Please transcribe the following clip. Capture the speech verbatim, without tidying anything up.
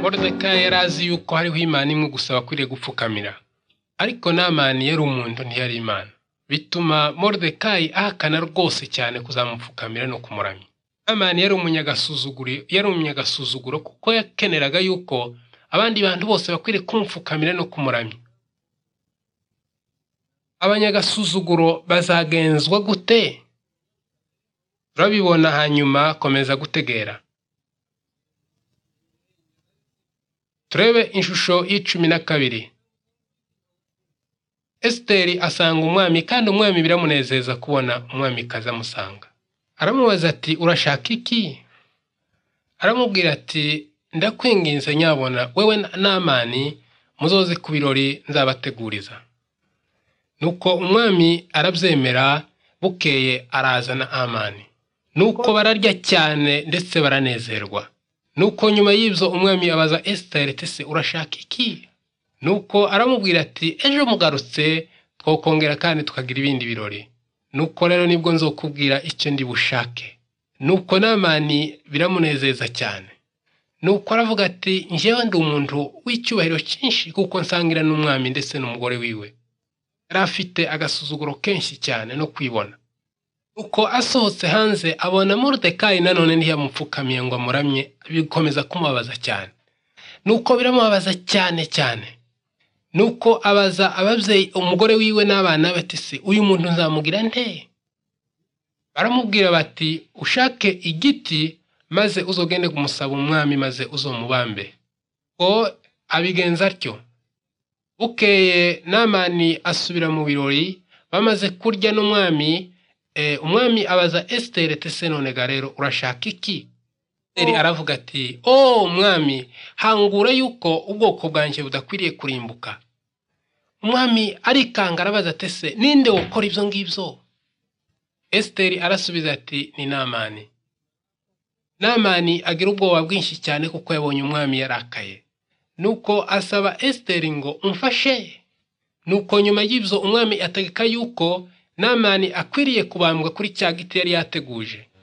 Moridekayi yari azi yuko hariho Imana imwe gusa bakwiriye gupfukamira, ariko Namani yari umuntu ntiyari Imana, bituma Moridekayi ahakana rwose cyane kuzamupfukamira no kumuramya. Namani yari umunyagasuzuguro yari umunyagasuzuguro kuko yakeneraga yuko abandi bantu bose bakwiriye kumupfukamira no kumuramya. Abanyagasuzuguro bazagenzwa gute? Turabibona hanyuma komeza gutegera. Turebe ishusho y'icumi na kabiri. Esiteri asanga umwami kandi umwami biramunezeza kubona umwami kaza amusanga. Aramubaza ati urashaka iki? Aramubwira ati ndakwinginze nyabona wewe Namani muzoze ku birori nzabateguriza. Nuko umwami arabyemera, bukeye arazana Amani. Nuko bararya cyane ndetse baranezerwa. Nuko nyuma y'ibyo umwami abaza Esiteri ati se urashaka iki? Nuko aramubwira ati ejo mugarutse twokongera kandi tukagira ibindi birori. Nuko rero nibwo nzokubwira icyo ndi bushake. Nuko Namani biramunezeza cyane. Nuko aravuga ati njyewe ndi umuntu w'icyubahiro cyinshi kuko nsangira n'umwami ndetse n'umugore wiwe. Yari afite agasuzuguro kenshi cyane no kwibona. Uko asohotse hanze abona Moridekayi nanone ntiyamupfukamiye ngo amuramye, bikomeza kumubabaza cyane. Nuko biramubabaza cyane cyane. Nuko abaza ababyeyi umugore wiwe n'abana bati se uyu muntu nzamugira nte? Baramubwira bati ushake igiti maze uzogende kumusaba umwami maze uzomubambe. Ko abigenza atyo. Bukeye Namani asubira mu birori, bamaze kurya n'umwami. E, umwami abaza Esiteri ati se none rero urashaka iki? Esiteri aravuga ati oh umwami hangura yuko ubwoko bwanjye budakwiriye kurimbuka. Umwami arikanga arabaza ati se ninde ukora ibyo ngibyo? Esiteri arasubiza ati ni Namani. Namani agira ubwoba bwinshi cyane kuko yabonye umwami yarakaye. Nuko asaba Esiteri ngo umfashe. Nuko nyuma y'ibyo umwami ategeka yuko Namani akwiriye kubambwa kuri cya giti yari yateguje.